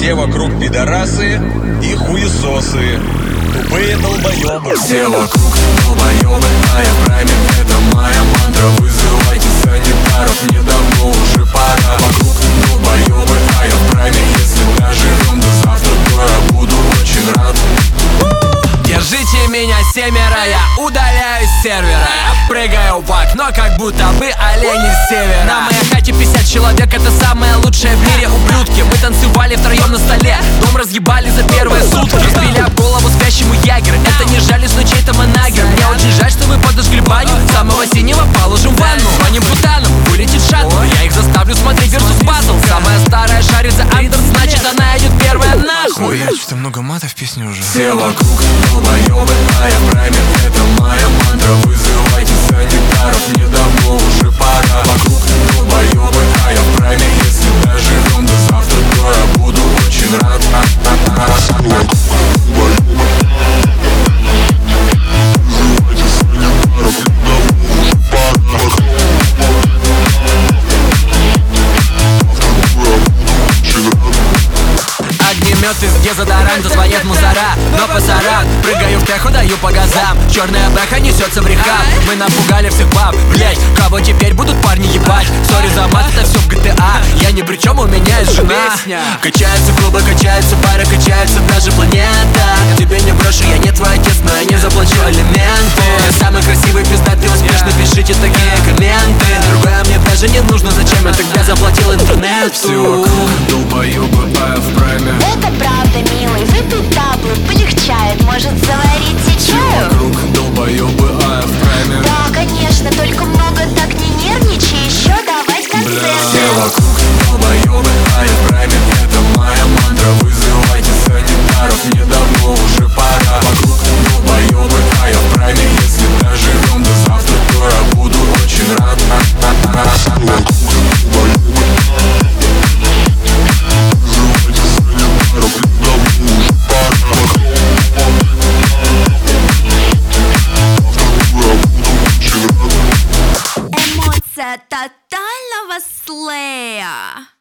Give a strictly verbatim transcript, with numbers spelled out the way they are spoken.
Все вокруг пидорасы и хуесосы, тупые долбоебы. Все вокруг долбоебы, а я в прайме, это моя мантра. Вызывайте санитаров, мне давно уже пора. Вокруг долбоебы, а я в прайме. Если доживем до завтра, то я буду очень рад. Держите меня, семеро, я удаляюсь с сервера. Прыгаю в окно, как будто бы олени с севера. На моей хате пятьдесят человек, это самое лучшее в мире, ублюдки. Мы танцевали втроем на столе, дом разъебали за первые сутки. Разбили об голову спящему ягер, это не жаль, но чей-то манагер. Мне очень жаль, что вы подожгли баню, самого синего положим в ванну. Звоним путанам, вылетит шаттл, я их заставлю смотреть Versus Battle. Самая старая шарит за андер, значит она идет первая нахуй. Ой, я что-то много матов в песне уже. Все вокруг долбоебы, а я в прайме, это моя мантра. Вызывайте санитаров, мне давно уже пора. Вокруг долбоебы, а я в прайме. Если доживем до завтра, то я буду очень рад. Огнемет из дезодоранта, звонят мусора, но пасаран. Прыгаю в теху, даю по газам. Черная бэха несется в рехаб. Мы напугали всех баб, блять, кого теперь будут парни ебать? Сори за мат, это все в джи ти эй. Я ни при чем, у меня есть жена. Качаются клубы, качаются пары, качается даже планета. Тебе не брошу, я не твой отец, но я не заплачу алименты. Я самый красивый, пиздатый, успешный, пишите такие комменты. Другое мне даже не нужно, зачем я тогда заплатил интернету? Все вокруг долбоебы, а я в прайме. Это правда, милый, выпей таблу, полегчает, может заварить чаю? Вокруг долбоебы, а я в прайме. Да, конечно, только много так не нервничай, еще давай концерт. Все вокруг долбоебы, а я в прайме, это моя мантра. Вызывайте санитаров, мне давно уже пора. Вокруг долбоебы, а я в прайме. Если доживем до завтра, то я буду очень рад. Эмоция тотального слея.